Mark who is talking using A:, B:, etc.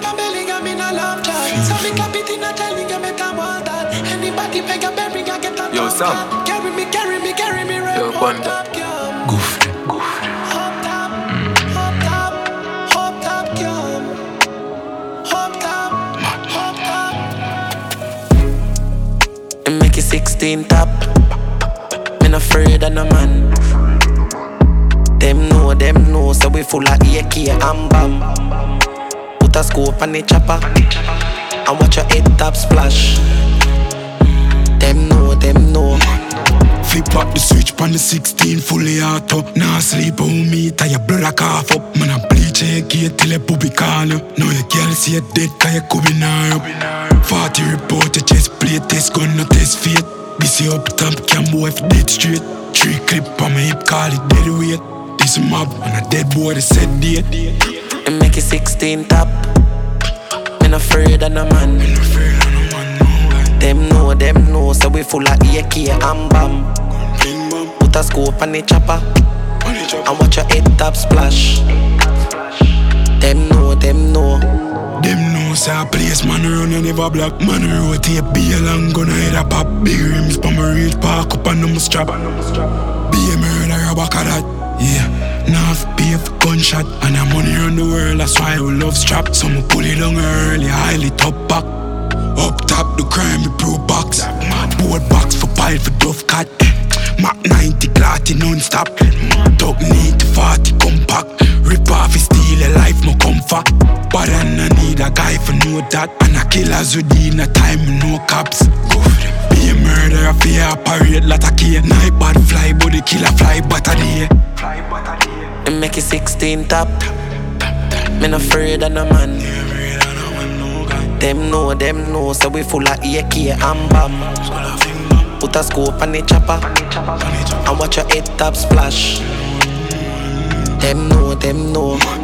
A: a belly, I'm in a love chat. So me clap it in a telling you make a want that. Anybody beg a berry, I get a
B: Yo, Sam.
A: Carry me, right.
B: Yo, Panda.
A: Goof. Hop top, girl. Hop top. And make it 16 top. Me not afraid of no man. Them know, so we full of AK and bam. Put a scope on the chopper and watch your head top splash. Them know.
C: Flip back the switch pan the 16 fully auto. Nah sleep on me, tie your blood a cough up. Man a bleach a gate till a puppy corner. Now your girl see you dead cause you could be now up. 40 report your chest plate, test gun no test fate. This is up top, cam boy if dead straight. 3 clip on my hip, call it dead weight. This mob and a dead boy they said date.
A: And make it 16 top. Me not afraid of no man. Them know, so we full of AK and bam. Put a scope on the chopper and watch your head top splash. Them know.
C: Them know, say a place man run and never black. Man rotate, be a long gun head a pop. Big rims pa my reach, park up and I'm strap. Be a murderer back of that. Yeah, now pay for gunshot. And the money around the world, that's why we love strap. So me pull it on early, highly top back. Up top the crime, we pro box. Board box for pile for Duff Cat. Mac 90 clarty non-stop. Dog need to 40 compact. Rip off his steal a life more comfort. But I need a guy for know that. And a killers within a time no cops. Go for them. Be a murderer for your parade lot of key. Night bad fly but the killer fly but a day.
A: And make it 16 top. Me not afraid of no man. Them know, so we full of AK and bam. Put a scope on the chopper and watch your head top splash. Them know.